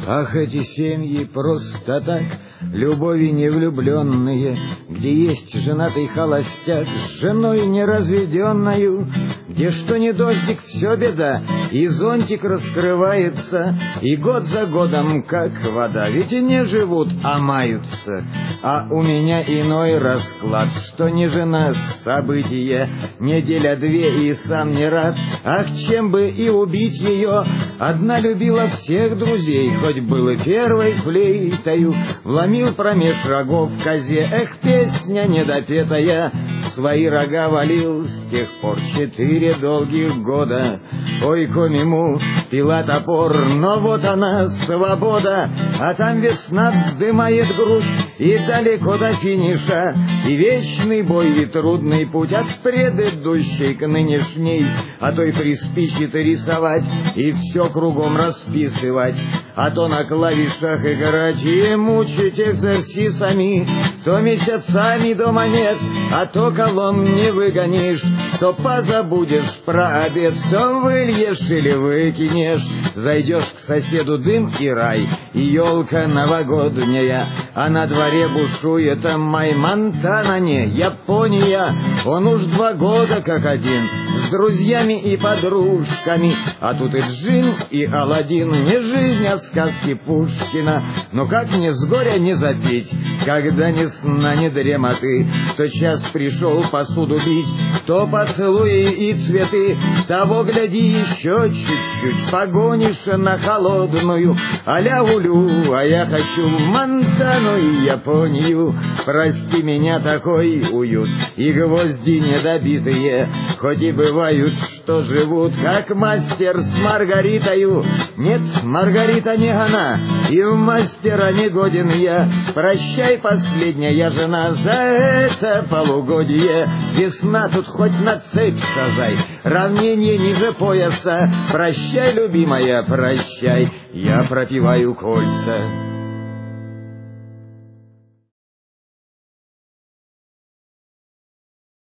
Ах, эти семьи просто так, любови невлюбленные, где есть женатый холостяк с женой неразведенною, где что ни дождик, все беда, и зонтик раскрывается, и год за годом, как вода, ведь и не живут, а маются. А у меня иной расклад, что не жена событие, неделя-две и сам не рад, ах, чем бы и убить ее. Одна любила всех друзей, хоть было первой флейтою, вломил промеж рогов в козе, эх, песня недопетая, свои рога валил с тех пор 4 долгих года. Ой, комиму пила топор, но вот она, свобода, а там весна вздымает грудь, и далеко до финиша, и вечный бой, и трудный путь от предыдущей к нынешней, а то и приспичит рисовать, и все кругом расписывать, а то на клавишах играть и мучить экзерсисами, то месяцами дома нет, а то колонн не выгонишь, то позабудешь про обед, то выльешь или выкинешь, зайдешь к соседу дым и рай, и елка новогодняя, а на дворе бушует май. Монтана, не Япония, он уж 2 года как один, с друзьями и подружками, а тут и джин, и Аладдин, не жизнь, а сказки Пушкина. Но как мне с горя не запеть, когда ни сна, ни дремоты, то час пришел посуду бить, то поцелуи и цветы, того гляди еще чуть-чуть погонишь на холодную, а-ля улю, а я хочу в Монтану и Японию. Прости меня, такой уют, и гвозди недобитые, хоть и бывают, что живут, как мастер с Маргаритою. Нет, Маргарита не она, и в мастера не годен я. Прощай, последняя жена, за это полугодие. Весна тут хоть на цепь сажай, равнение ниже пояса. Прощай, любимая, прощай, я пропиваю кольца.